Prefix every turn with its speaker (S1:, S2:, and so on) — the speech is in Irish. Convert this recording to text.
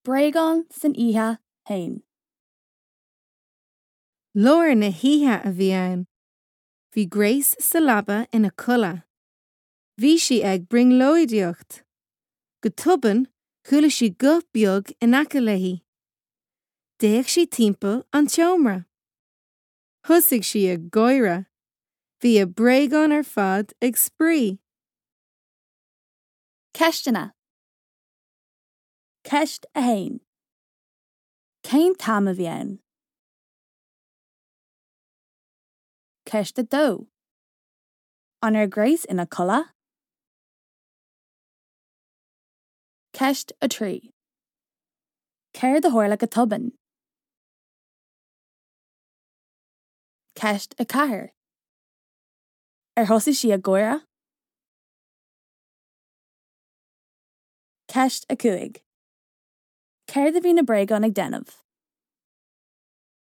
S1: Breagán san ihe hain.
S2: Lóir na híthe a bhí ann. Bhí Grace sa labba ina culla. Bhí si ag bringlóidíocht. Go tuban, chuala si go beag in aice leithí. Déach si timpeall an teomra. Thosaigh si ag goire. Bhí a breagán ar fad ag sprí.
S1: Ceistena. Ceist a hain. Céim tam a bhí ann. Ceist a dó. An Grace ina culla. Ceist a trí. Céir de thuirla go tuban. Ceist a cathair. Thosaigh si ag goire. Ceist a cuaig. Céir de bhí na breagán ag denmh.